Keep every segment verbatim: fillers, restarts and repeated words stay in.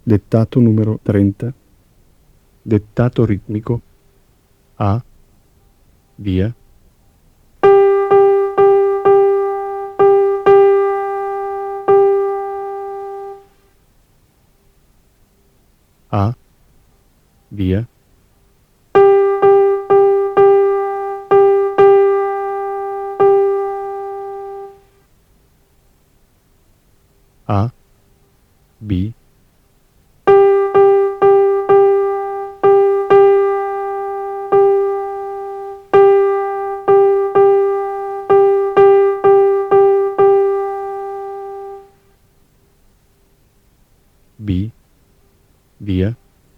Dettato numero trenta. Dettato ritmico. A. Via. A. Via. A. B. B. Via.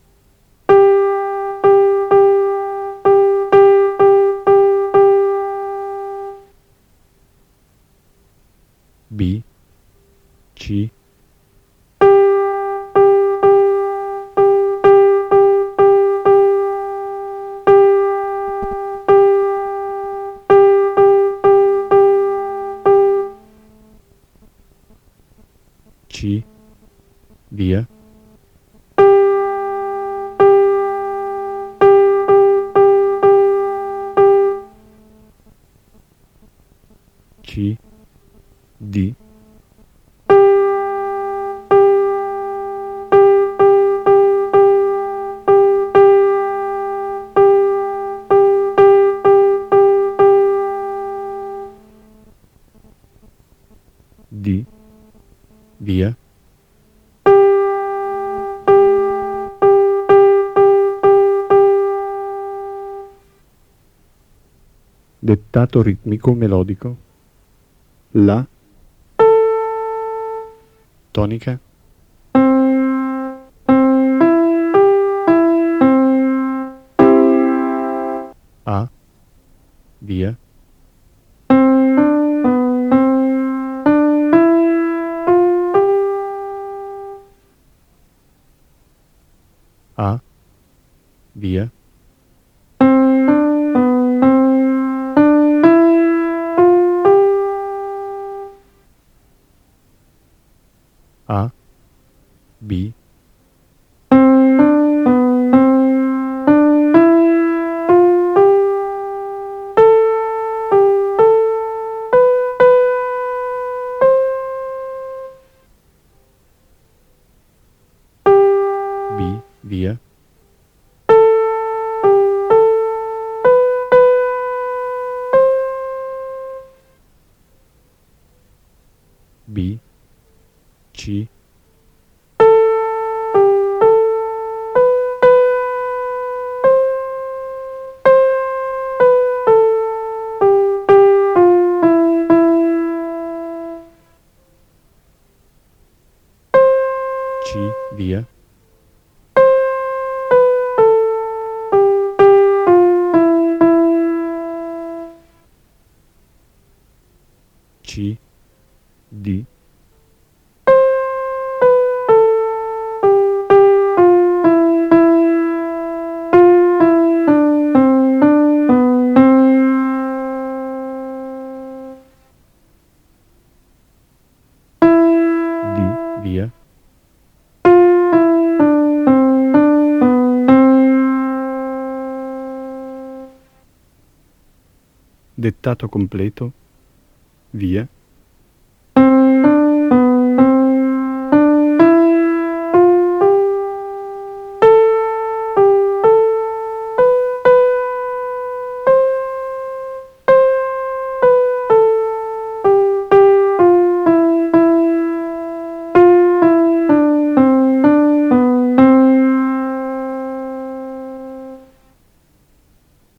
B. C. C. Via. C. D. D. Via. Dettato ritmico melodico. La. Tonica. A. Via. A. Via. A. B. B. Via. B. C. C. Via. C. D. D. Via. Dettato completo. Via.